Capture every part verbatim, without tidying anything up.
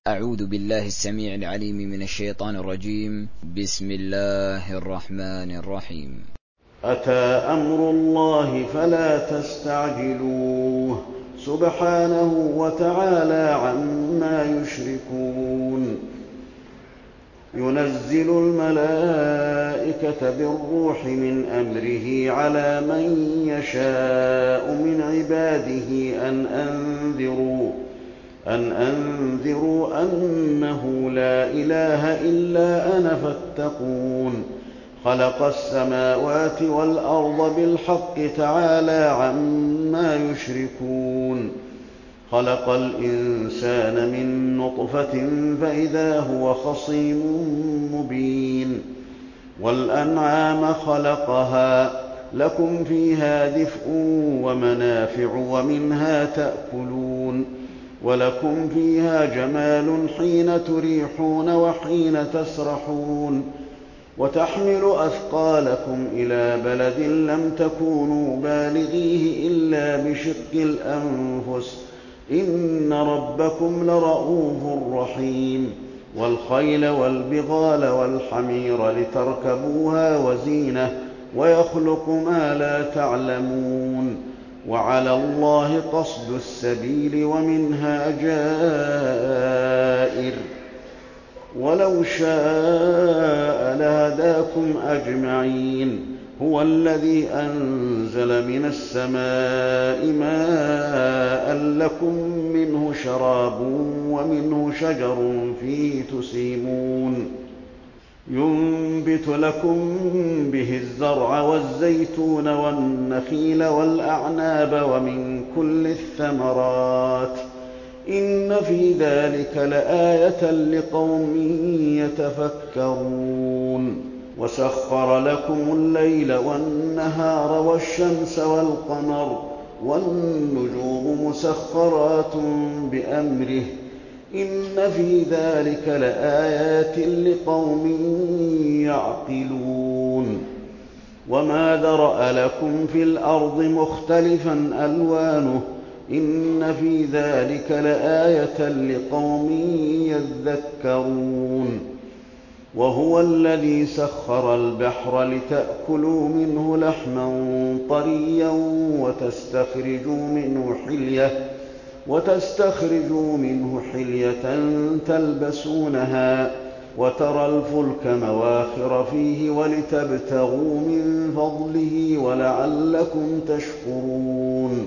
أعوذ بالله السميع العليم من الشيطان الرجيم. بسم الله الرحمن الرحيم. أتى أمر الله فلا تستعجلوه سبحانه وتعالى عما يشركون. ينزل الملائكة بالروح من أمره على من يشاء من عباده أن أنذروا أن أنذروا أنه لا إله إلا أنا فاتقون. خلق السماوات والأرض بالحق تعالى عما يشركون. خلق الإنسان من نطفة فإذا هو خصيم مبين. والأنعام خلقها لكم فيها دفء ومنافع ومنها تأكلون. ولكم فيها جمال حين تريحون وحين تسرحون. وتحمل أثقالكم إلى بلد لم تكونوا بالغيه إلا بشق الأنفس إن ربكم لرءوف رحيم. والخيل والبغال والحمير لتركبوها وزينة ويخلق ما لا تعلمون. وعلى الله قصد السبيل ومنها جائر ولو شاء لهداكم أجمعين. هو الذي أنزل من السماء ماء لكم منه شراب ومنه شجر فيه تسيمون. ينبت لكم به الزرع والزيتون والنخيل والأعناب ومن كل الثمرات إن في ذلك لآية لقوم يتفكرون. وسخر لكم الليل والنهار والشمس والقمر والنجوم مسخرات بأمره إن في ذلك لآيات لقوم يعقلون. وما ذرأ لكم في الأرض مختلفا ألوانه إن في ذلك لآية لقوم يذكرون. وهو الذي سخر البحر لتأكلوا منه لحما طريا وتستخرجوا منه حلية وتستخرجوا منه حلية تلبسونها وترى الفلك مواخر فيه ولتبتغوا من فضله ولعلكم تشكرون.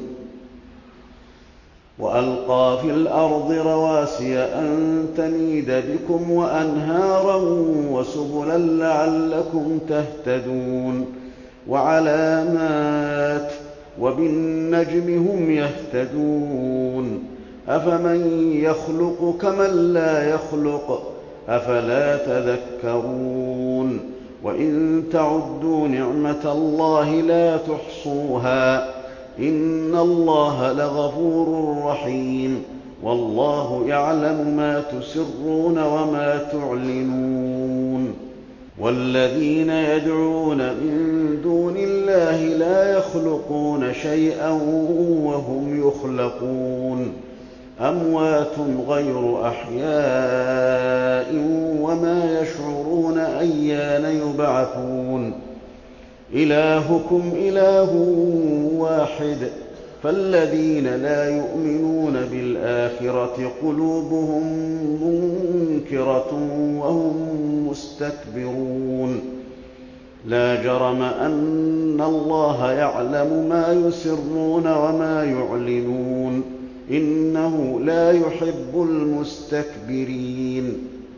وألقى في الأرض رواسي أن تميد بكم وأنهارا وسبلا لعلكم تهتدون. وعلامات وبالنجم هم يهتدون. أفمن يخلق كمن لا يخلق أفلا تذكرون. وإن تعدوا نعمة الله لا تحصوها إن الله لغفور رحيم. والله يعلم ما تسرون وما تعلنون. والذين يدعون من دون الله لا يخلقون شيئا وهم يخلقون. أموات غير أحياء وما يشعرون أيان يبعثون. إلهكم إله واحد فالذين لا يؤمنون بالآخرة قلوبهم منكرة وهم مستكبرون. لا جرم أن الله يعلم ما يسرون وما يعلنون إنه لا يحب المستكبرين.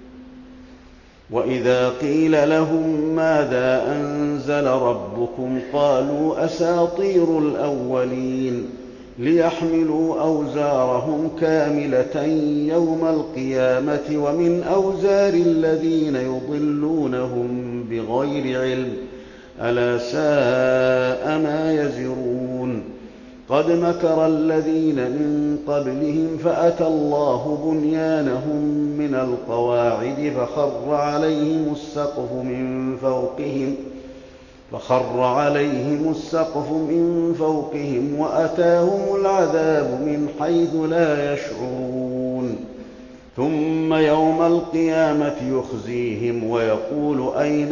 وإذا قيل لهم ماذا أنزل ربكم قالوا أساطير الأولين ليحملوا أوزارهم كاملة يوم القيامة ومن أوزار الذين يضلونهم بغير علم ألا ساء ما يزرون. قد مكر الذين من قبلهم فأتى الله بنيانهم من القواعد فخر عليهم السقف من فوقهم فخر عليهم السقف من فوقهم وأتاهم العذاب من حيث لا يشعرون. ثم يوم القيامة يخزيهم ويقول أين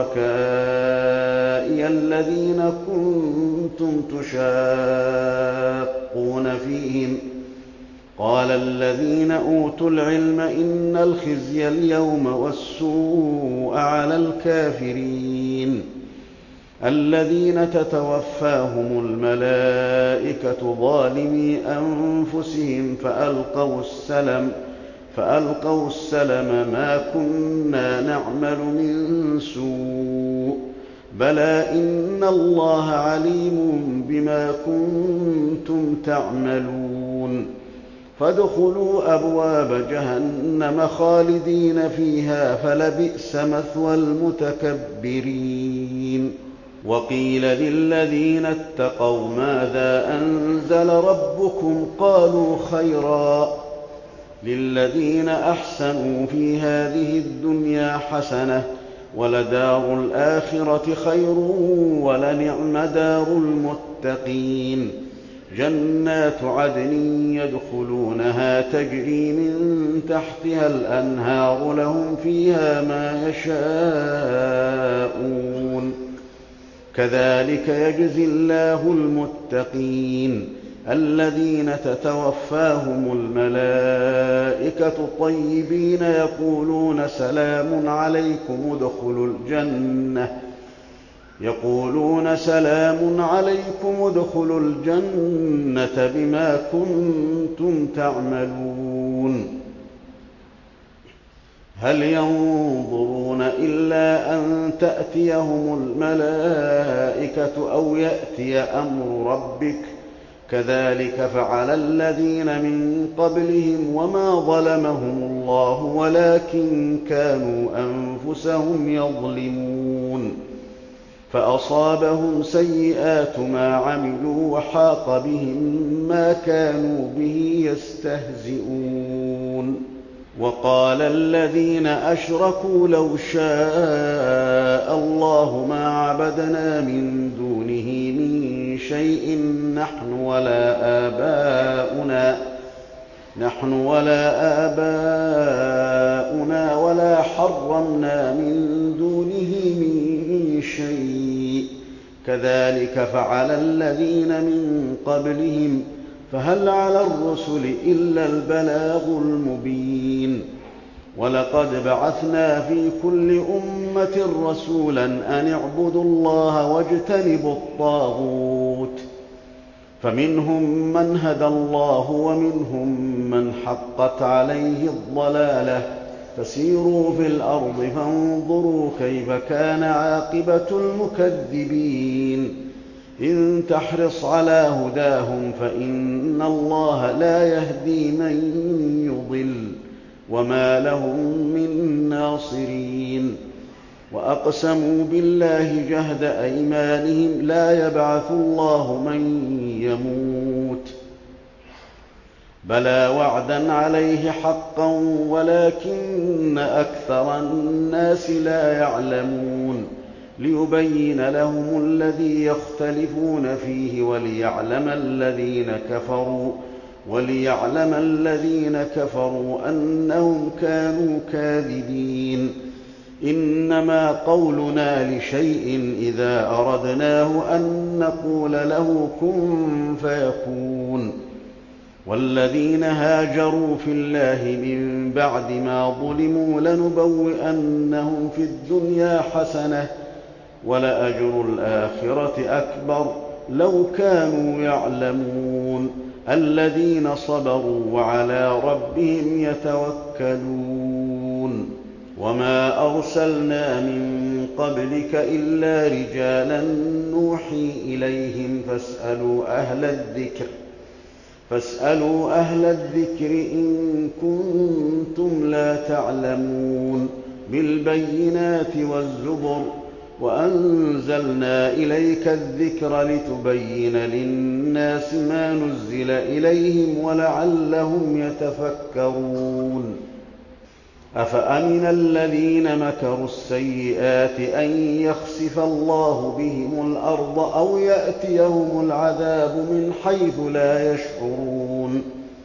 شركائي الذين كنتم تشاقون فيهم قال الذين أوتوا العلم إن الخزي اليوم والسوء على الكافرين الذين تتوفاهم الملائكة ظالمي أنفسهم فألقوا السلم فألقوا السلم ما كنا نعمل من سوء بلى إن الله عليم بما كنتم تعملون فادخلوا أبواب جهنم خالدين فيها فلبئس مثوى المتكبرين وقيل للذين اتقوا ماذا أنزل ربكم قالوا خيرا للذين أحسنوا في هذه الدنيا حسنة ولدار الآخرة خير ولنعم دار المتقين جنات عدن يدخلونها تجري من تحتها الأنهار لهم فيها ما يشاءون كذلك يجزي الله المتقين الذين تتوفاهم الملائكة طيبين يقولون سلام عليكم ادخلوا الجنة يقولون سلام عليكم ادخلوا الجنة بما كنتم تعملون هل ينظرون إلا أن تأتيهم الملائكة أو يأتي أمر ربك كذلك فعل الذين من قبلهم وما ظلمهم الله ولكن كانوا أنفسهم يظلمون فأصابهم سيئات ما عملوا وحاق بهم ما كانوا به يستهزئون وقال الذين أشركوا لو شاء الله ما عبدنا من دونه من شيء نحن ولا آباؤنا نحن ولا آباؤنا ولا حرمنا من دونه من شيء كذلك فعل الذين من قبلهم فهل على الرسل إلا البلاغ المبين ولقد بعثنا في كل أمة رسولا أن اعبدوا الله واجتنبوا الطاغوت فمنهم من هدى الله ومنهم من حقت عليه الضلالة فسيروا في الأرض فانظروا كيف كان عاقبة المكذبين إن تحرص على هداهم فإن الله لا يهدي من يضل وما لهم من ناصرين وأقسموا بالله جهد أيمانهم لا يبعث الله من يموت بلى وعدا عليه حقا ولكن أكثر الناس لا يعلمون ليبين لهم الذي يختلفون فيه وليعلم الذين كفروا وليعلم الذين كفروا أنهم كانوا كاذبين إنما قولنا لشيء إذا أردناه أن نقول له كن فيكون والذين هاجروا في الله من بعد ما ظلموا لنبوئنهم في الدنيا حسنة ولأجر الآخرة أكبر لو كانوا يعلمون الذين صبروا وعلى ربهم يتوكلون وما أرسلنا من قبلك إلا رجالا نوحي إليهم فاسألوا أهل الذكر فاسألوا أهل الذكر إن كنتم لا تعلمون بالبينات والزبر وأنزلنا إليك الذكر لتبين للناس ما نزل إليهم ولعلهم يتفكرون أفأمن الذين مكروا السيئات أن يخسف الله بهم الأرض أو يأتيهم العذاب من حيث لا يشعرون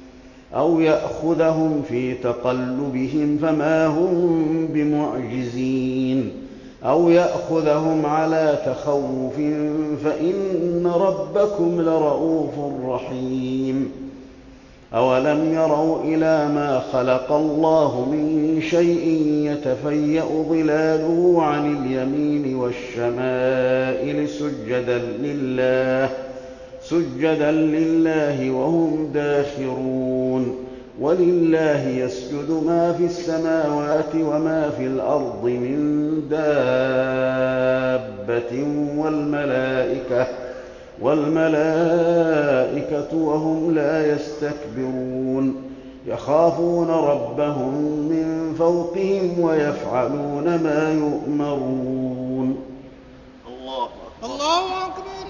أَوْ يَأْخُذَهُمْ فِي تَقَلُّبِهِمْ فَمَا هُم بِمُعْجِزِينَ أَوْ يَأْخُذَهُمْ عَلَىٰ تَخَوُّفٍ فَإِنَّ رَبَّكُمْ لَرَءُوفٌ رَّحِيمٌ أَوَلَمْ يَرَوْا إِلَىٰ مَا خَلَقَ اللَّهُ مِن شَيْءٍ يَتَفَيَّأُ ظِلَالُهُ عَنِ الْيَمِينِ وَالشَّمَائِلِ سُجَّدًا لِّلَّهِ سُجَّدًا لِّلَّهِ وَهُمْ دَاخِرُونَ وَلِلَّهِ يَسْجُدُ مَا فِي السَّمَاوَاتِ وَمَا فِي الْأَرْضِ مِن دَابَّةٍ وَالْمَلَائِكَةُ وَالْمَلَائِكَةُ وَهُمْ لَا يَسْتَكْبِرُونَ يَخَافُونَ رَبَّهُم مِّن فَوْقِهِمْ وَيَفْعَلُونَ مَا يُؤْمَرُونَ الله أكبر الله أكبر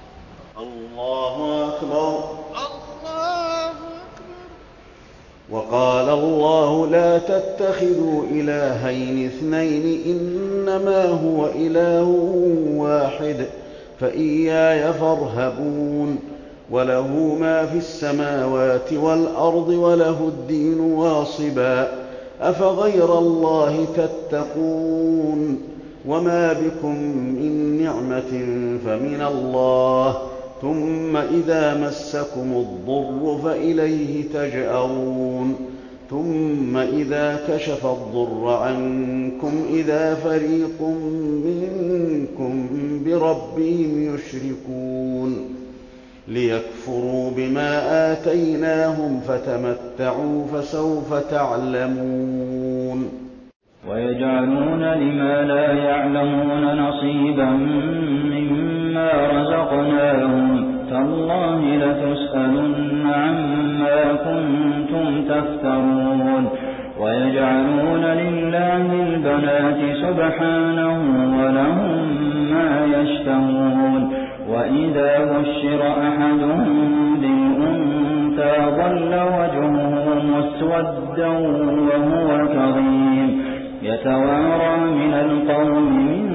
الله أكبر الله أكبر. وقال الله لا تتخذوا إلهين اثنين إنما هو إله واحد فإياي فارهبون وله ما في السماوات والأرض وله الدين واصبا أفغير الله تتقون وما بكم من نعمة فمن الله ثم إذا مسكم الضر فإليه تجأرون ثم إذا كشف الضر عنكم إذا فريق منكم بربهم يشركون ليكفروا بما آتيناهم فتمتعوا فسوف تعلمون ويجعلون لما لا يعلمون نصيبا مما رزقناهم تالله لتسألن عما كنتم تفترون ويجعلون لله البنات سبحانه ولهم ما يشتهون وإذا بشر أحدهم بالأنثى ظل وجهه مسودا وهو كظيم يتوارى من القوم من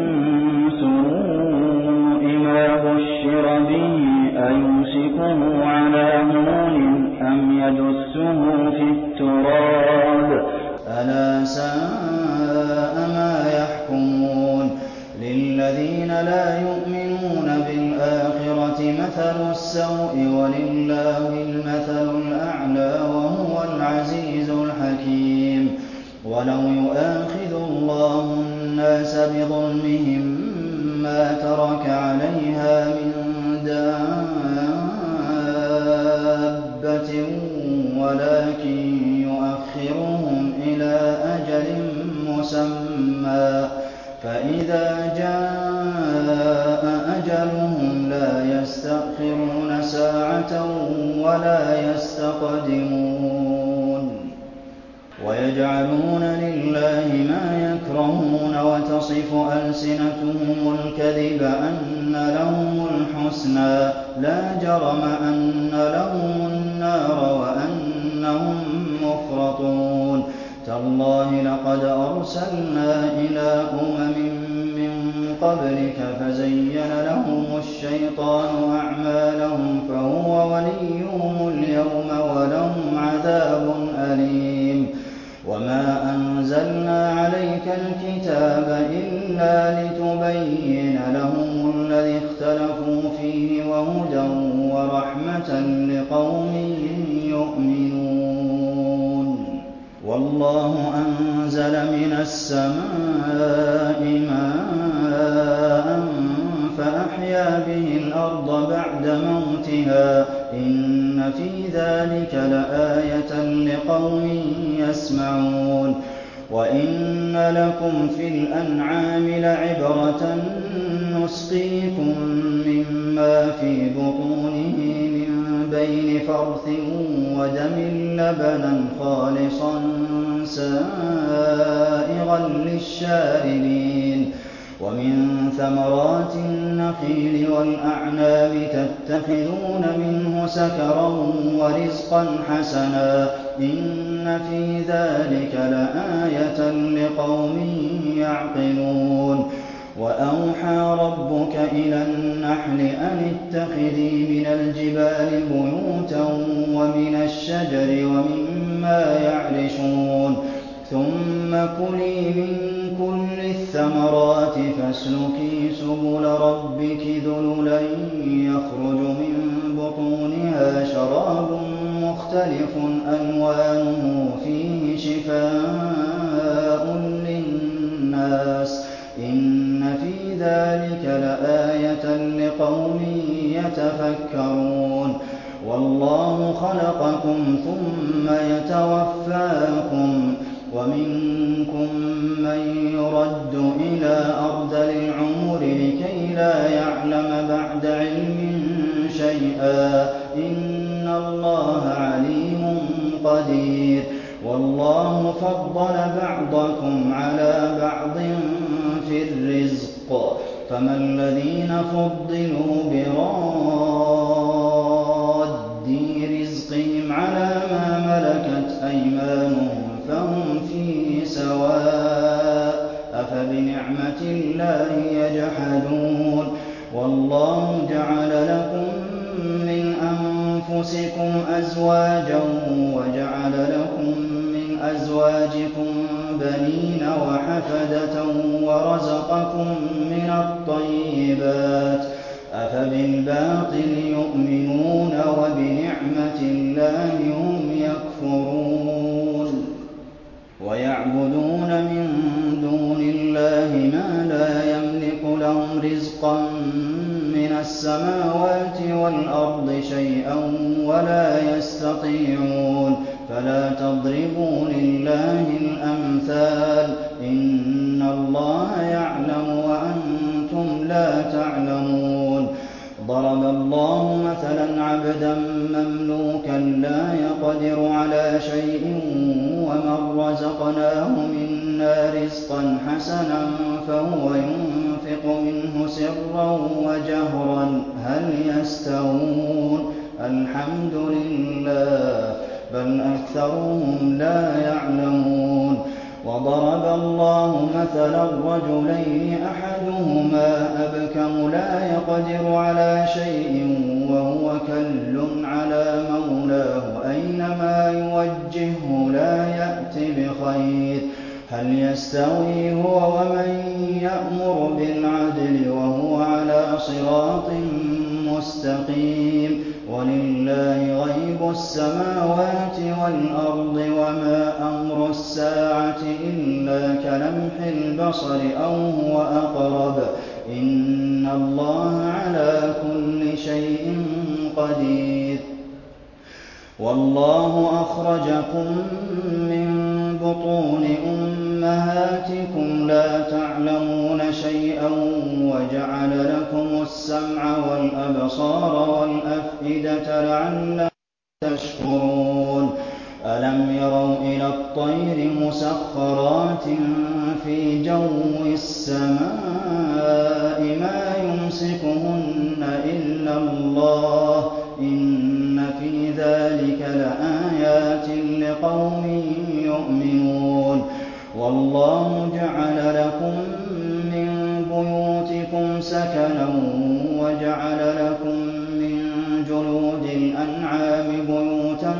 سوء ما بشر به أيمسكه على هون أم يدسه في التراب ألا ساء ما يحكمون للذين لا يؤمنون بالآخرة مثل السوء ولله المثل الأعلى وهو العزيز الحكيم ولو يؤاخذ الله الناس بظلمهم ما ترك عليها من دابة ولكن يؤخرهم إلى أجل مسمى فإذا جاء أجلهم لا يستأخرون ساعة ولا يستقدمون ويجعلون لله ما يكرهون وتصف ألسنتهم الكذب أن لهم الحسنى لا جرم أن لهم النار وأنهم مفرطون تالله لقد أرسلنا إلى أمم من قبلك فزين لهم الشيطان أعمالهم فهو وليهم اليوم ولهم عذاب أليم وما أنزلنا عليك الكتاب إلا لتبين لهم الذي اختلفوا فيه وهدى ورحمة لقوم يؤمنون والله أنزل من السماء ماء فأحيا به الأرض بعد موتها إن في ذلك لآية لقوم يسمعون وإن لكم في الأنعام لعبرة نسقيكم مما في بطونه من بين فرث ودم لبنا خالصا سائغا للشاربين ومن ثمرات النخيل والأعناب تتخذون منه سكرا ورزقا حسنا إن في ذلك لآية لقوم يعقلون وَأَوْحَىٰ رَبُّكَ إِلَى النَّحْلِ أَنِ اتَّخِذِي مِنَ الْجِبَالِ بُيُوتًا وَمِنَ الشَّجَرِ وَمِمَّا يَعْرِشُونَ ثُمَّ كُلِي مِن كُلِّ الثَّمَرَاتِ فَاسْلُكِي سُبُلَ رَبِّكِ ذُلُلًا يَخْرُجُ مِن بُطُونِهَا شَرَابٌ مُّخْتَلِفٌ أَلْوَانُهُ فِيهِ شِفَاءٌ لِّلنَّاسِ ۗ إِنَّ فِي ذَٰلِكَ لَآيَةً لِّقَوْمٍ يَتَفَكَّرُونَ وَاللَّهُ خَلَقَكُمْ ثُمَّ يَتَوَفَّاكُمْ ۚ وَمِنكُم مَّن يُرَدُّ إِلَىٰ أَرْذَلِ الْعُمُرِ لِكَيْ لَا يَعْلَمَ بَعْدَ عِلْمٍ شَيْئًا ۚ إِنَّ اللَّهَ عَلِيمٌ قَدِيرٌ وَاللَّهُ فَضَّلَ بَعْضَكُمْ عَلَىٰ بَعْضٍ فِي الرِّزْقِ ۚ فَمَا الَّذِينَ فُضِّلُوا بِرَادِّي رِزْقِهِمْ عَلَىٰ مَا مَلَكَتْ أَيْمَانُهُمْ فَهُمْ فِيهِ سَوَاءٌ ۚ أَفَبِنِعْمَةِ اللَّهِ يَجْحَدُونَ وَاللَّهُ جَعَلَ لَكُم مِّنْ أَنفُسِكُمْ أَزْوَاجًا وَجَعَلَ لَكُم مِّنْ أَزْوَاجِكُم بَنِينَ وَحَفَدَةً وَرَزَقَكُم مِّنَ الطَّيِّبَاتِ ۚ أَفَبِالْبَاطِلِ يُؤْمِنُونَ وَبِنِعْمَةِ اللَّهِ هُمْ يَكْفُرُونَ وَيَعْبُدُونَ مِن دُونِ اللَّهِ مَا لَا يَمْلِكُ لَهُمْ رِزْقًا مِّنَ السَّمَاوَاتِ وَالْأَرْضِ شَيْئًا وَلَا يَسْتَطِيعُونَ فَلَا تَضْرِبُوا لِلَّهِ الْأَمْثَالَ ۚ إِنَّ اللَّهَ يَعْلَمُ وَأَنتُمْ لَا تَعْلَمُونَ ضَرَبَ اللَّهُ مَثَلًا عَبْدًا مَّمْلُوكًا لَّا يَقْدِرُ عَلَىٰ شَيْءٍ وَمَن رَّزَقْنَاهُ مِنَّا رِزْقًا حَسَنًا فَهُوَ يُنفِقُ مِنْهُ سِرًّا وَجَهْرًا هَلْ يَسْتَوُونَ ۚ الْحَمْدُ لِلَّهِ ۚ بَلْ أَكْثَرُهُمْ لَا يَعْلَمُونَ وَضَرَبَ اللَّهُ مَثَلًا رَّجُلَيْنِ أَحَدُهُمَا أَبْكَمُ لَا يَقْدِرُ عَلَىٰ شَيْءٍ وَهُوَ كَلٌّ عَلَىٰ مَوْلَاهُ أَيْنَمَا يُوَجِّههُّ لَا يَأْتِ بِخَيْرٍ ۖ هَلْ يَسْتَوِي هُوَ وَمَن يَأْمُرُ بِالْعَدْلِ وَهُوَ عَلَىٰ صِرَاطٍ مُّسْتَقِيمٍ وَلِلَّهِ غَيْبُ السَّمَاوَاتِ وَالْأَرْضِ ۚ وَمَا أَمْرُ السَّاعَةِ إِلَّا كَلَمْحِ الْبَصَرِ أَوْ هُوَ أَقْرَبُ ۚ إِنَّ اللَّهَ عَلَىٰ كُلِّ شَيْءٍ قَدِيرٌ وَاللَّهُ أَخْرَجَكُم مِّن بُطُونِ أُمَّهَاتِكُمْ لَا تَعْلَمُونَ شَيْئًا وَجَعَلَ لَكُمُ السَّمْعَ وَالْأَبْصَارَ وَالْأَفْئِدَةَ لَعَلَّكُمْ تَشْكُرُونَ أَلَمْ يَرَوْا إِلَى الطَّيْرِ مُسَخَّرَاتٍ فِي جَوِّ السَّمَاءِ مَا يُمْسِكُهُنَّ إِلَّا اللَّهُ ۗ إِنَّ فِي ذَٰلِكَ لَآيَاتٍ لِّقَوْمٍ يُؤْمِنُونَ وَاللَّهُ جَعَلَ لَكُم مِّن بُيُوتِكُمْ سَكَنًا وَجَعَلَ لَكُم مِّن جُلُودِ الْأَنْعَامِ بُيُوتًا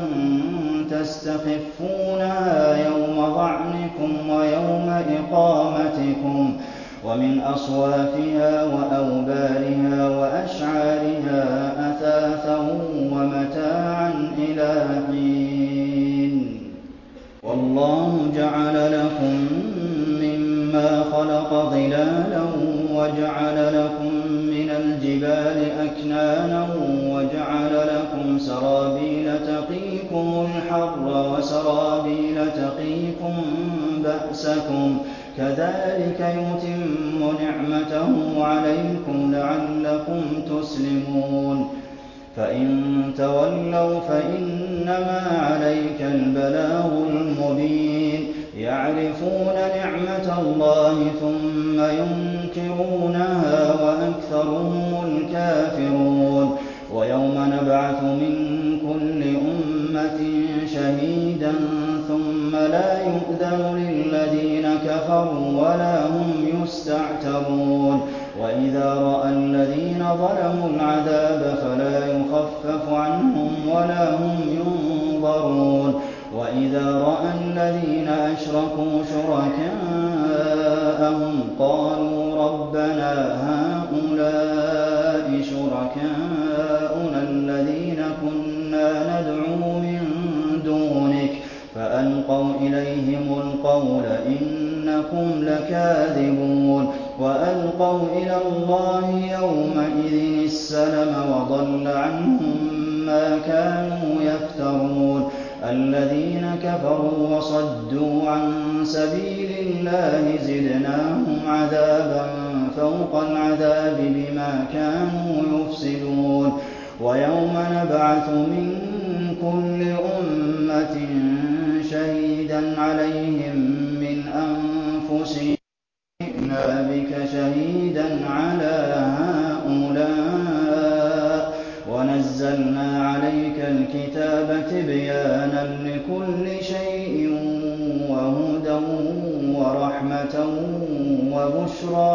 تَسْتَخِفُّونَهَا يَوْمَ ظَعْنِكُمْ وَيَوْمَ إِقَامَتِكُمْ ۖ وَمِنْ أَصْوَافِهَا وَأَوْبَارِهَا وَأَشْعَارِهَا أَثَاثًا وَمَتَاعًا إِلَىٰ حِينٍ وَاللَّهُ جَعَلَ لَكُم مِّمَّا خَلَقَ ظِلَالًا وَجَعَلَ لَكُم مِّنَ الْجِبَالِ أَكْنَانًا وَجَعَلَ لَكُمْ سَرَابِيلَ تَقِيكُمُ الْحَرَّ وَسَرَابِيلَ تَقِيكُم بَأْسَكُمْ ۚ كَذَٰلِكَ يُتِمُّ نِعْمَتَهُ عَلَيْكُمْ لَعَلَّكُمْ تُسْلِمُونَ فَإِن تَوَلَّوْا فَإِنَّمَا عَلَيْكَ الْبَلَاغُ الْمُبِينُ يَعْرِفُونَ نِعْمَتَ اللَّهِ ثُمَّ يُنكِرُونَهَا وَأَكْثَرُهُمُ الْكَافِرُونَ وَيَوْمَ نَبْعَثُ مِن كُلِّ أُمَّةٍ شَهِيدًا ثُمَّ لَا يُؤْذَنُ لِلَّذِينَ كَفَرُوا وَلَا هُمْ يُسْتَعْتَبُونَ يستعتبون وإذا رأى الذين ظلموا العذاب فلا يخفف عنهم ولا هم ينظرون وإذا رأى الذين أشركوا شركاءهم قالوا ربنا هؤلاء شركاؤنا الذين كنا ندعو من دونك فألقوا إليهم القول إنكم لكاذبون وألقوا إلى الله يومئذ السلم وضل عنهم ما كانوا يفترون الذين كفروا وصدوا عن سبيل الله زدناهم عذابا فوق العذاب بما كانوا يفسدون ويوم نبعث من كل أمة شهيدا عليهم من أنفسهم جئنا بك شهيدا على هؤلاء ونزلنا عليك الكتاب تبيانا لكل شيء وهدى ورحمة وبشرى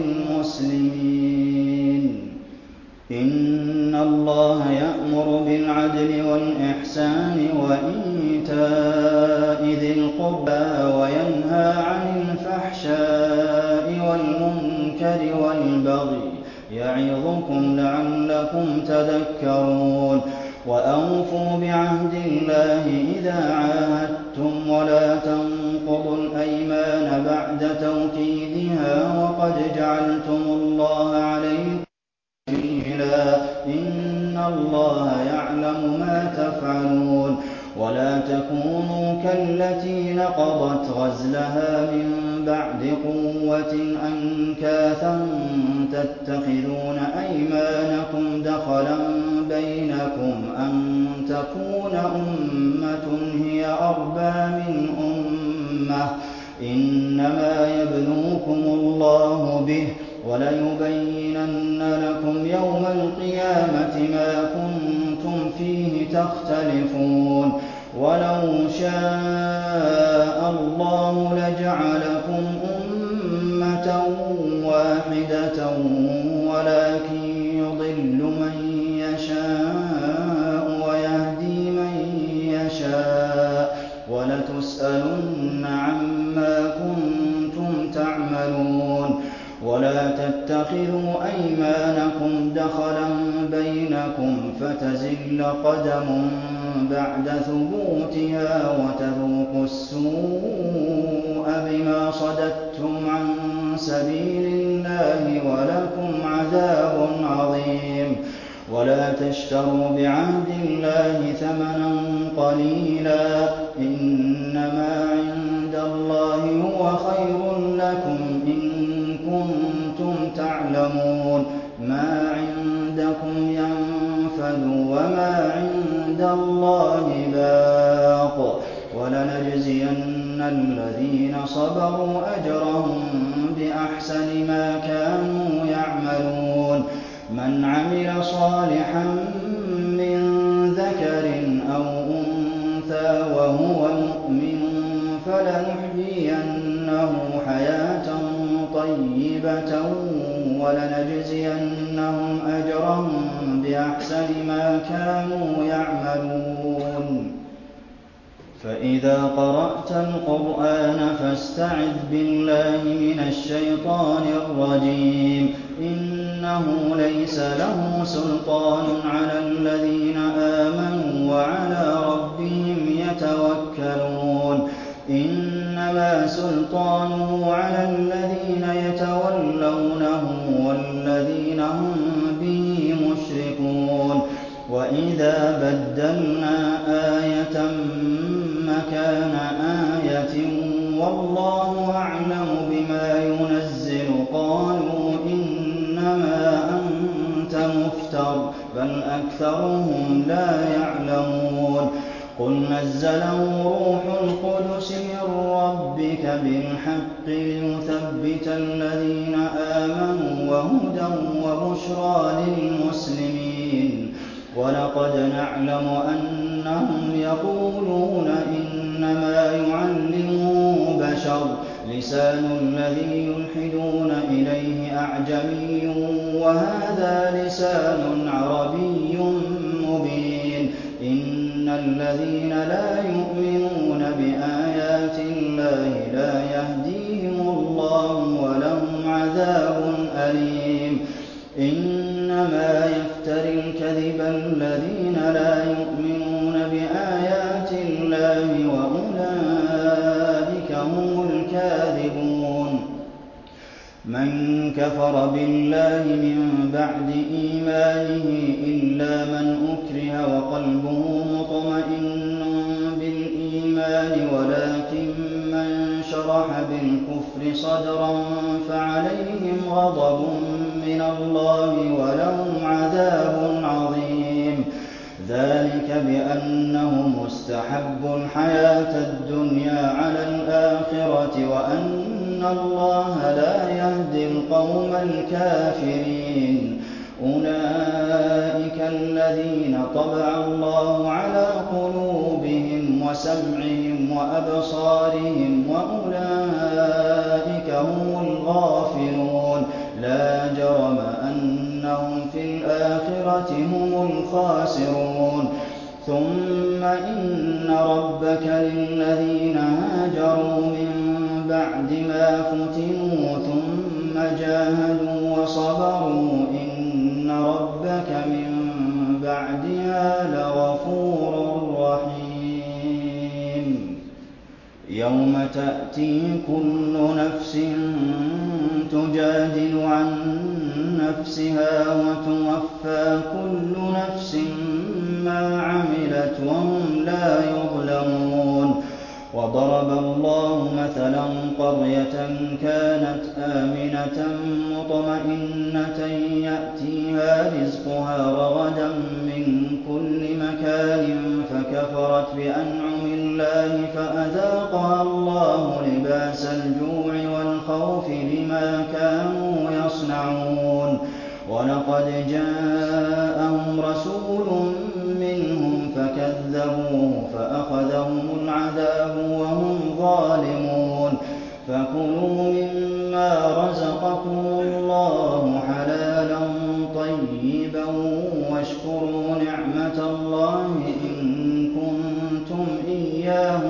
للمسلمين إن الله يأمر بالعدل والإحسان وإيتاء ذي القربى وينهى عن الفحشاء والمنكر والبغي يعظكم لعلكم تذكرون وأوفوا بعهد الله إذا عاهدتم ولا تنقضوا الأيمان بعد توكيدها وقد جعلتم الله عليكم إن الله يعلم ما تفعلون ولا تكونوا كالتي نقضت غزلها من بعد قوة أنكاثا تتخذون أيمانكم دخلا بينكم أن تكون أمة هي أربى من أمة إنما يبلوكم الله به وليبينن لكم يوم القيامة ما كنتم فيه تختلفون ولو شاء الله لجعلكم أمة واحدة ولكن يضل من يشاء ويهدي من يشاء ولتسألن عما كنتم تعملون ولا تتخذوا أيمانكم دخلا بينكم فتزل قدم بعد ثبوتها وتذوقوا السوء بما صددتم عن سبيل الله ولكم عذاب عظيم ولا تشتروا بعهد الله ثمنا قليلا إنما عند الله هو خير لكم إن كنتم تعلمون ما عندكم ينفد وما عند الله باق ولنجزين الذين صبروا أجرهم بأحسن ما كانوا يعملون من عمل صالحا من ذكر أو أنثى وهو مؤمن فلنحيينه حياة طيبة ولنجزينهم أجرهم بأحسن ما كانوا يعملون فإذا قرأت القرآن فاستعذ بالله من الشيطان الرجيم إنه ليس له سلطان على الذين آمنوا وعلى ربهم يتوكلون إنما سلطانه على الذين يتولونه والذين هم به مشركون وإذا بدلنا آية مكان آية والله أعلم بما ينزل قالوا إنما أنت مفتر بل أكثرهم لا يعلمون قل نزله روح القدس من ربك بالحق ليثبت الذين آمنوا وهدى وبشرى للمسلمين ولقد نعلم أنهم يقولون إنما يعلمه البشر لسان الذي يلحدون إليه أعجمي وهذا لسان عربي مبين إن الذين لا يؤمنون بآيات الله لا يهديهم الله ولهم عذاب أليم إنما يفتري الكذب الذين لا يؤمنون بآيات الله وأولئك هم الكاذبون من كفر بالله من بعد إيمانه إلا من أكره وقلبه مطمئن بالإيمان ولكن من شرح بالكفر صدرا فعليهم غضب من الله ولهم عذاب عظيم ذلك بأنهم استحبوا الحياة الدنيا على الآخرة وأن الله لا يهدي القوم الكافرين أولئك الذين طبع الله على قلوبهم وسمعهم وأبصارهم وأولئك هم الغافلون لا جرم أنهم في الآخرة هم الخاسرون ثم إن ربك للذين هاجروا من بعد ما فتنوا ثم جاهدوا وصبروا إن ربك من بعدها لغفور رحيم يوم تأتي كل نفس تجادل عن نفسها وتوفى كل نفس ما عملت وهم لا يظلمون وضرب الله مثلا قرية كانت آمنة مطمئنة يأتيها رزقها رغدا من كل مكان فكفرت بأنعم الله فأذاقها الله لباس الجوع والخوف بما كانوا يصنعون ولقد جاءهم رسول منهم فكذبوه فأخذهم العذاب وهم ظالمون فكلوا مما رزقكم الله حلالا طيبا واشكروا نعمة الله إن كنتم إياه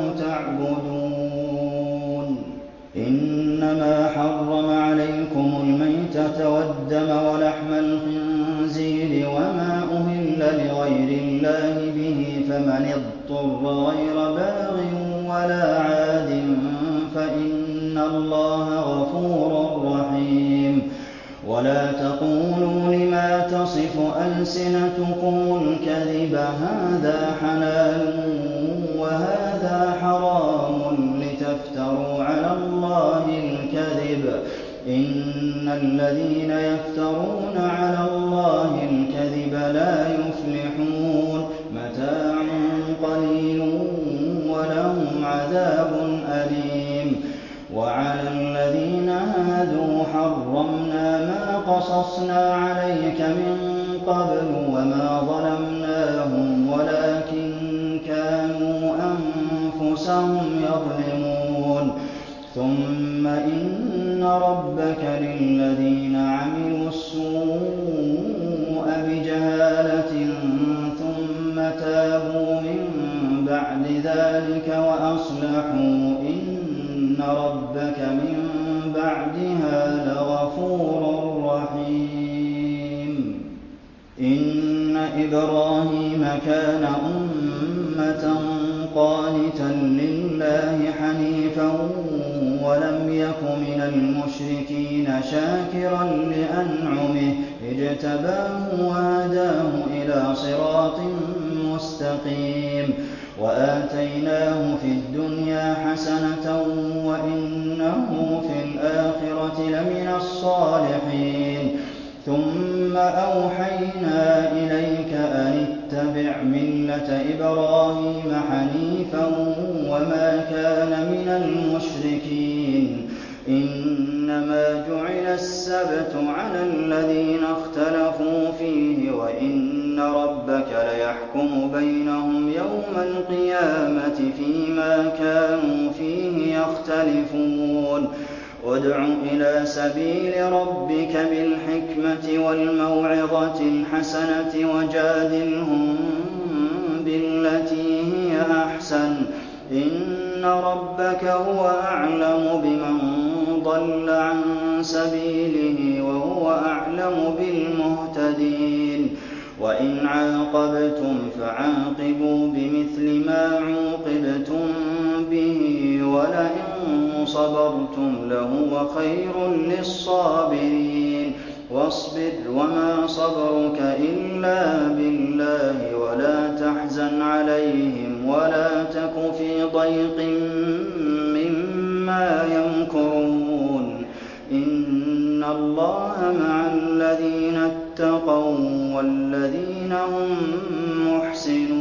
تعبدون إنما حرم عليكم الميتة والدم ولحم الخنزير وما أهل لغير الله به فمن اضطر غير باغ ولا عاد فإن الله غفور رحيم ولا تقولوا لما تصف ألسنتكم الكذب هذا حلال وهذا حرام لتفتروا على الله الكذب إن الذين يفترون على الله الكذب لا يفلحون متاع قليل ولهم عذاب أليم وعلى الذين هادوا حرمنا ما قصصنا عليك من قبل وما ظلمناهم ولكن كانوا أنفسهم يظلمون ثم إن ربك للذين عملوا السوء بجهالة ثم تابوا من بعد ذلك وأصلحوا إن ربك من بعدها لغفور رحيم إن إبراهيم كان أمة قانتا لله حنيفا ولم يك من المشركين شاكرا لأنعمه اجتباه وهداه إلى صراط مستقيم وآتيناه في الدنيا حسنة وإنه في الآخرة لمن الصالحين ثم أوحينا إليك أن اتبع ملة إبراهيم حنيفا وما كان من المشركين إنما جعل السبت على الذين اختلفوا فيه وإن ربك ليحكم بينهم يوم القيامة فيما كانوا فيه يختلفون يختلفون ادْعُ إِلَىٰ سَبِيلِ رَبِّكَ بِالْحِكْمَةِ وَالْمَوْعِظَةِ الْحَسَنَةِ وَجَادِلْهُم بِالَّتِي هِيَ أَحْسَنُ ۚ إِنَّ رَبَّكَ هُوَ أَعْلَمُ بِمَن ضَلَّ عَن سَبِيلِهِ وَهُوَ أَعْلَمُ بِالْمُهْتَدِينَ وَإِنْ عَاقَبْتُمْ فَعَاقِبُوا بِمِثْلِ مَا عُوقِبْتُم بِهِ ۖ وَلَئِن صَبَرْتُمْ لَهُوَ خَيْرٌ لِّلصَّابِرِينَ وَاصْبِرْ وَمَا صَبْرُكَ إِلَّا بِاللَّهِ وَلَا تَحْزَنْ عَلَيْهِمْ وَلَا تَكُ فِي ضَيْقٍ مِّمَّا يَمْكُرُونَ إِنَّ اللَّهَ مَعَ الَّذِينَ اتَّقَوا وَّالَّذِينَ هُم مُّحْسِنُونَ